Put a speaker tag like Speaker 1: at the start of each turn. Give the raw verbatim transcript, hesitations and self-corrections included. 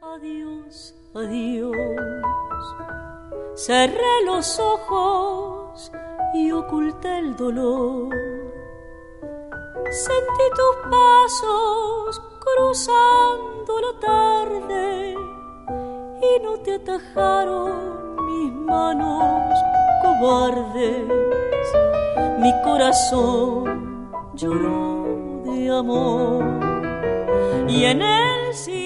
Speaker 1: Adiós, adiós. Cerré los ojos y oculté el dolor. Sentí tus pasos cruzando la tarde y no te atajaron mis manos cobardes. Mi corazón lloró de amor y en el silencio